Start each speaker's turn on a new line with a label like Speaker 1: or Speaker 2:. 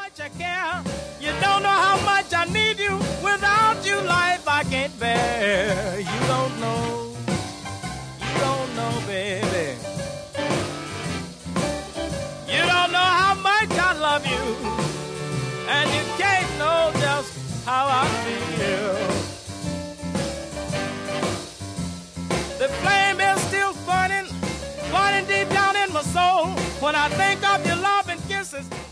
Speaker 1: much I care. You don't know how much I need you. Without you, life I can't bear. You don't know. You don't know, baby. You don't know how much I love you. And you can't know just how I feel. The flame is still burning, burning deep down in my soul. When I think of your love and kisses